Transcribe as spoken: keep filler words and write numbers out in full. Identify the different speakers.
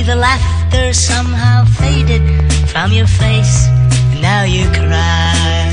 Speaker 1: the laughter somehow faded from your face, and now you cry.